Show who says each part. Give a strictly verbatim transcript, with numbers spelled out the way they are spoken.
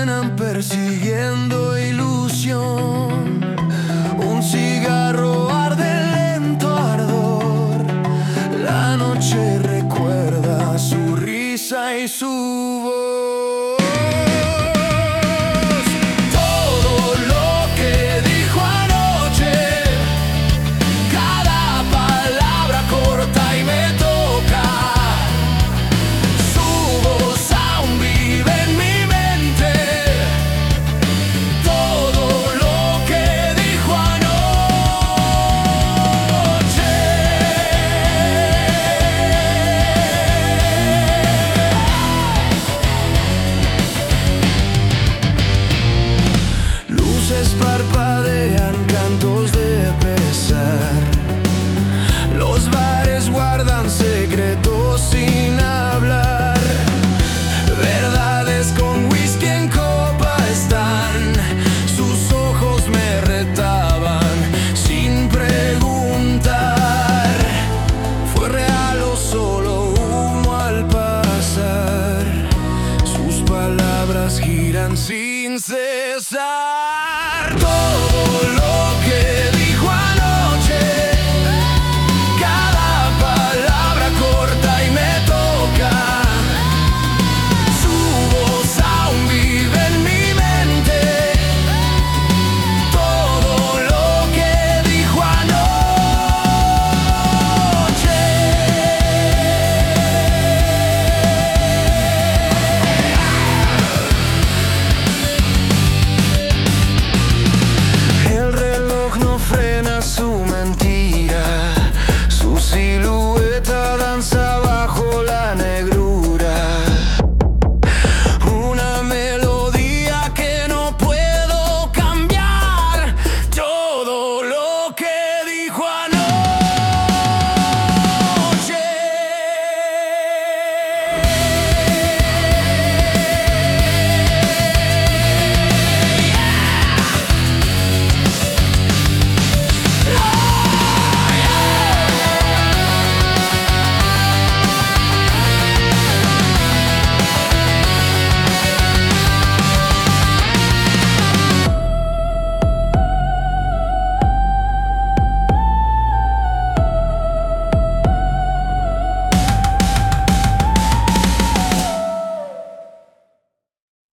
Speaker 1: suenan persiguiendo ilusión. Un cigarro arde lento ardor. La noche recuerda su risa y su voz. Todo lo que dijo anoche, cada palabra corta y me toca. Su voz aún vive en mi mente. Todo lo que dijo anoche. Luces parpadean, cantos de pesar. Los bares guardan secretos sin hablar. Verdades con whisky en copa están. Sus ojos me retaban sin preguntar. ¿Fue real o solo humo al pasar? Sus palabras giran sin cesar. Todo lo que